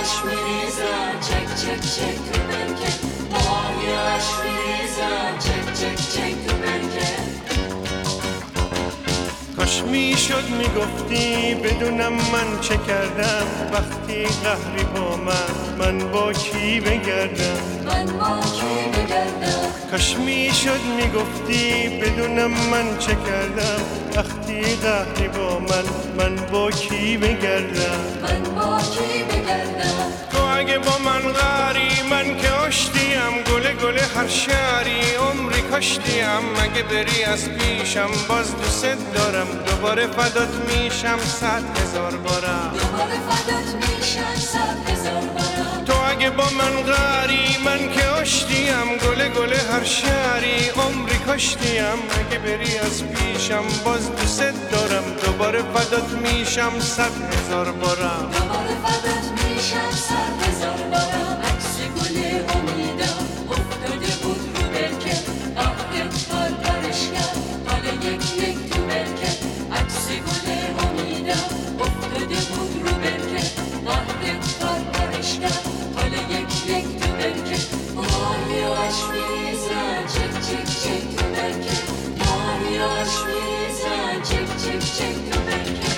یاش میریزن چک چک چک تو برکه آه یاش میریزن چک چک چک تو برکه کاش میشد میگفتی بدونم من چه کردم وقتی قهری با من با کی بگردم من با کی بگردم کاش میشد میگفتی بدونم من چه کردم وقتی قهری با من با کی بگردم من با کی بگردم تو اگه با من قهری من که آشتیم گل هر شهری عمری کاشتیم اگه بری از پیشم باز دوست دارم دوباره فدات میشم 100,000 بارم دوباره فدات میشم 100,000 بارم تو اگه با من قهری من که آشتیم گل هر شهری عمری کاشتیم اگه بری از پیشم باز دوست دارم دوباره فدات میشم 100,000 بارم دوباره فدات میشم 100,000 بارم عکس گل امیدم افتاده بود رو برکه آخت پرپرش کرد حال یک تو برکه عکس گل امیدم افتاده بود رو برکه آخت پرپرش کرد حال یک تو برکه ماریاش میریزن چک چک چک تو برکه ماریاش میریزن چک چک چک تو برکه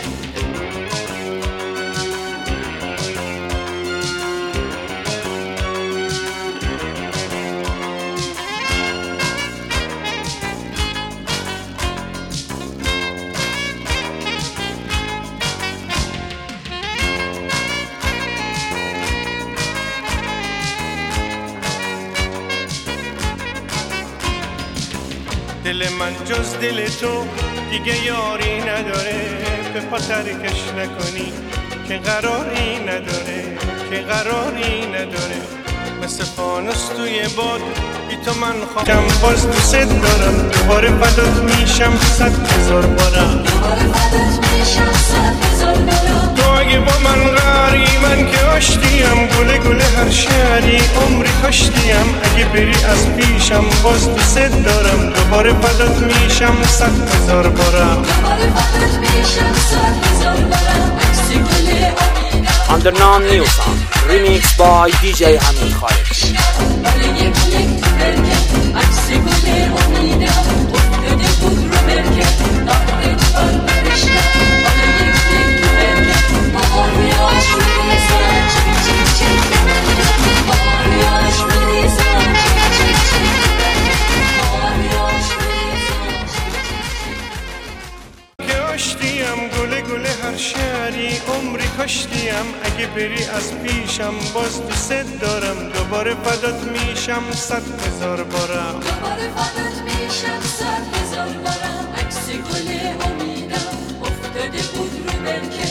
دل من جز دل تو دیگه یاری نداره به پا ترکش نکنی که قراری نداره مثل فانوس توی باد بی تو من خواهم باز دوست دارم دوباره فدات میشم 100,000 بارم دوباره فدات میشم 100,000 بارم تو اگه با من قهری من که آشتیم گل هر شهری عمری کاشتیم اگه بری از پیشم باز دوست دارم دوباره فدات میشم 100,000 بارم دوباره فدات میشم 100,000 بارم عکس گل امیدم Underground New Sound Remix by DJ Hamid Khaled حال یک تو برکه عکس گل امیدم افتاده بود رو برکه آخت پرپرش کرد حال یک تو برکه ماریاش میریزن چک چک چک تو برکه ماریاش میریزن چک چک چک تو برکه ماریاش میریزن چک چک چک که آشتیم گل هر شهری عمری کاشتیم اگه بری از پیشم باز دوست دارم دوباره فدات میشم 100,000 بارم دوباره فدات میشم 100,000 بارم عکس گل امیدم افتاده بود رو برکه